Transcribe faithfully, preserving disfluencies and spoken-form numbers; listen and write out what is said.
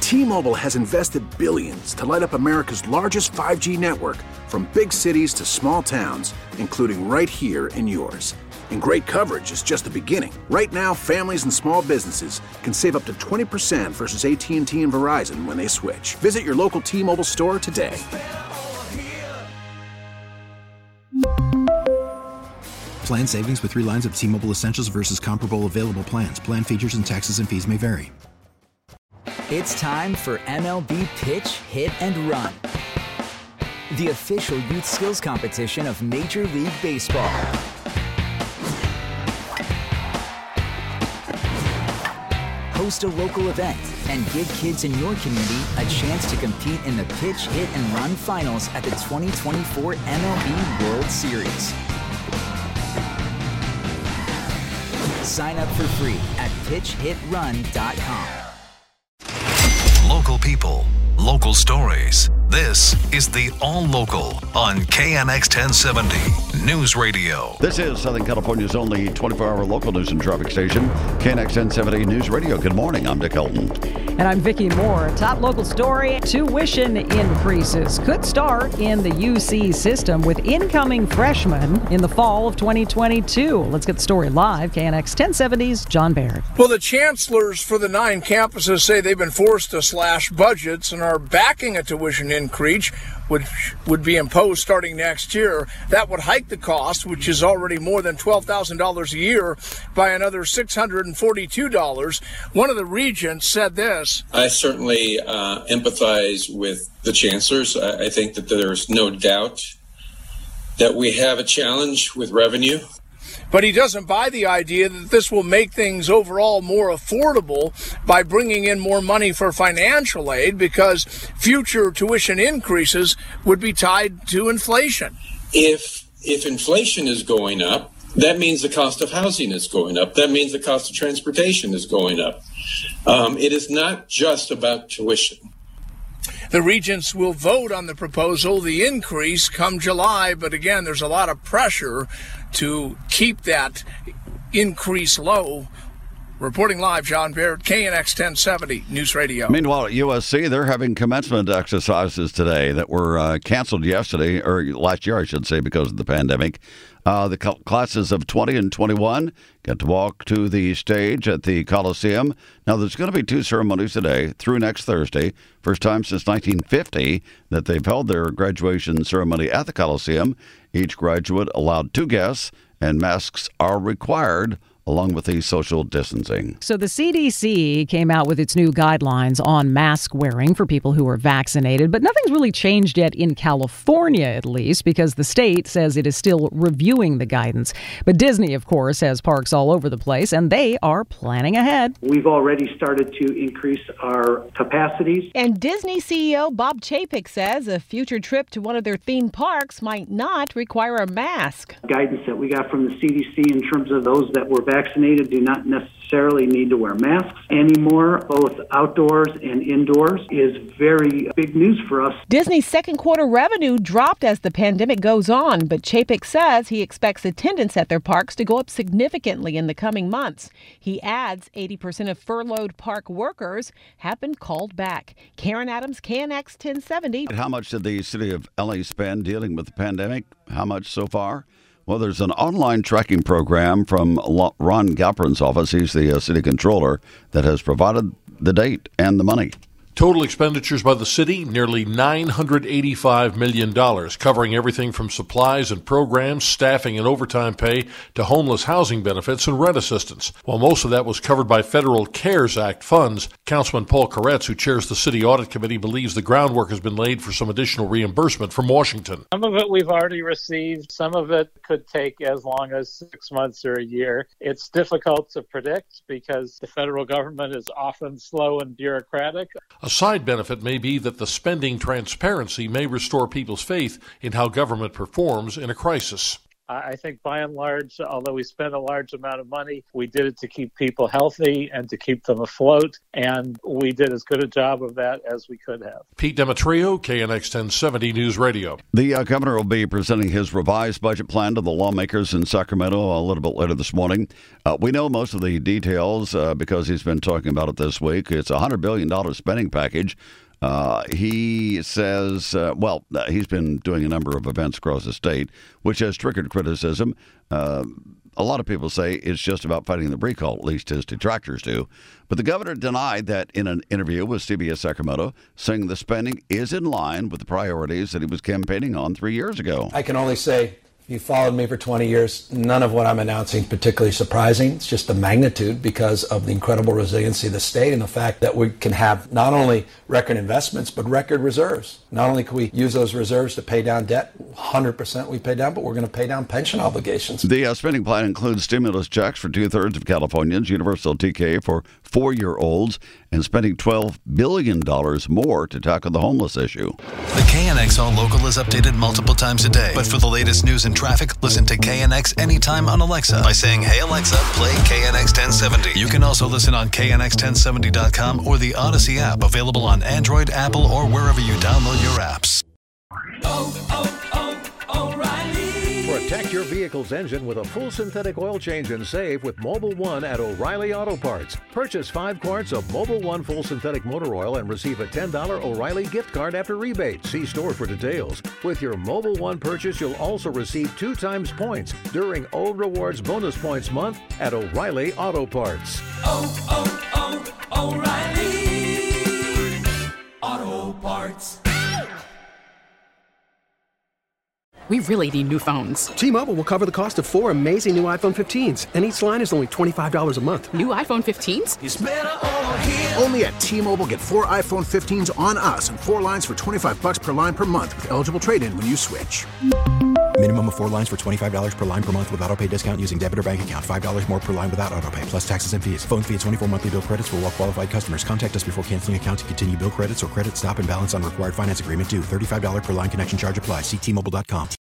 T-Mobile has invested billions to light up America's largest five G network, from big cities to small towns, including right here in yours. And great coverage is just the beginning. Right now, families and small businesses can save up to twenty percent versus A T and T and Verizon when they switch. Visit your local T-Mobile store today. Plan savings with three lines of T-Mobile Essentials versus comparable available plans. Plan features and taxes and fees may vary. It's time for M L B Pitch, Hit, and Run, the official youth skills competition of Major League Baseball. Host a local event and give kids in your community a chance to compete in the Pitch, Hit, and Run finals at the twenty twenty-four M L B World Series. Sign up for free at pitch hit run dot com. Local people, local stories. This is the All Local on K N X ten seventy News Radio. This is Southern California's only twenty-four hour local news and traffic station, K N X ten seventy News Radio. Good morning, I'm Dick Elton. And I'm Vicki Moore. Top local story, tuition increases could start in the U C system with incoming freshmen in the fall of twenty twenty-two. Let's get the story live. K N X ten seventy's John Baird. Well, the chancellors for the nine campuses say they've been forced to slash budgets and are backing a tuition increase, which would be imposed starting next year. That would hike the cost, which is already more than twelve thousand dollars a year, by another six hundred forty-two dollars. One of the regents said this. I certainly uh, empathize with the chancellors. I, I think that there's no doubt that we have a challenge with revenue. But he doesn't buy the idea that this will make things overall more affordable by bringing in more money for financial aid, because future tuition increases would be tied to inflation. If if inflation is going up, that means the cost of housing is going up. That means the cost of transportation is going up. Um, it is not just about tuition. The regents will vote on the proposal, the increase, come July. But again, there's a lot of pressure to keep that increase low. Reporting live, John Baird, K N X ten seventy News Radio. Meanwhile, at U S C, they're having commencement exercises today that were uh, canceled yesterday, or last year, I should say, because of the pandemic. Uh, the cl- classes of twenty and twenty-one get to walk to the stage at the Coliseum. Now, there's going to be two ceremonies today through next Thursday. First time since nineteen fifty that they've held their graduation ceremony at the Coliseum. Each graduate allowed two guests, and masks are required, along with the social distancing. So the C D C came out with its new guidelines on mask wearing for people who are vaccinated, but nothing's really changed yet in California, at least, because the state says it is still reviewing the guidance. But Disney, of course, has parks all over the place, and they are planning ahead. We've already started to increase our capacities. And Disney C E O Bob Chapek says a future trip to one of their theme parks might not require a mask. Guidance that we got from the C D C in terms of those that were vaccinated do not necessarily need to wear masks anymore, both outdoors and indoors, is very big news for us. Disney's second quarter revenue dropped as the pandemic goes on, but Chapek says he expects attendance at their parks to go up significantly in the coming months. He adds eighty percent of furloughed park workers have been called back. Karen Adams, K N X ten seventy. How much did the city of L A spend dealing with the pandemic? How much so far? Well, there's an online tracking program from Ron Galperin's office. He's the uh, city controller that has provided the date and the money. Total expenditures by the city, nearly nine hundred eighty-five million dollars, covering everything from supplies and programs, staffing and overtime pay, to homeless housing benefits and rent assistance. While most of that was covered by federal CARES Act funds, Councilman Paul Koretz, who chairs the City Audit Committee, believes the groundwork has been laid for some additional reimbursement from Washington. Some of it we've already received. Some of it could take as long as six months or a year. It's difficult to predict because the federal government is often slow and bureaucratic. A side benefit may be that the spending transparency may restore people's faith in how government performs in a crisis. I think by and large, although we spent a large amount of money, we did it to keep people healthy and to keep them afloat, and we did as good a job of that as we could have. Pete Demetrio, K N X ten seventy News Radio. The uh, governor will be presenting his revised budget plan to the lawmakers in Sacramento a little bit later this morning. Uh, we know most of the details uh, because he's been talking about it this week. It's a one hundred billion dollars spending package. Uh, he says, uh, well, uh, he's been doing a number of events across the state, which has triggered criticism. Uh, a lot of people say it's just about fighting the recall, at least his detractors do. But the governor denied that in an interview with C B S Sacramento, saying the spending is in line with the priorities that he was campaigning on three years ago. I can only say, you followed me for twenty years. None of what I'm announcing particularly surprising. It's just the magnitude because of the incredible resiliency of the state and the fact that we can have not only record investments, but record reserves. Not only can we use those reserves to pay down debt, one hundred percent we pay down, but we're going to pay down pension obligations. The uh, spending plan includes stimulus checks for two-thirds of Californians, universal T K for four-year-olds, and spending twelve billion dollars more to tackle the homeless issue. The K N X All Local is updated multiple times a day. But for the latest news and traffic, listen to K N X anytime on Alexa by saying, "Hey Alexa, play K N X ten seventy." You can also listen on K N X ten seventy dot com or the Odyssey app, available on Android, Apple, or wherever you download your apps. Oh, oh, oh, O'Reilly. Protect your vehicle's engine with a full synthetic oil change and save with Mobil one at O'Reilly Auto Parts. Purchase five quarts of Mobil one full synthetic motor oil and receive a ten dollars O'Reilly gift card after rebate. See store for details. With your Mobil one purchase, you'll also receive two times points during O Rewards Bonus Points Month at O'Reilly Auto Parts. Oh, oh, oh, O'Reilly Auto Parts. We really need new phones. T-Mobile will cover the cost of four amazing new iPhone fifteens, and each line is only twenty-five dollars a month. New iPhone fifteens? It's better over here. Only at T-Mobile, get four iPhone fifteens on us and four lines for twenty-five dollars per line per month with eligible trade-in when you switch. Minimum of four lines for twenty-five dollars per line per month with autopay discount using debit or bank account. five dollars more per line without autopay, plus taxes and fees. Phone fee at twenty-four monthly bill credits for well-qualified customers. Contact us before canceling account to continue bill credits or credit stop and balance on required finance agreement due. thirty-five dollars per line connection charge applies. See T Mobile dot com.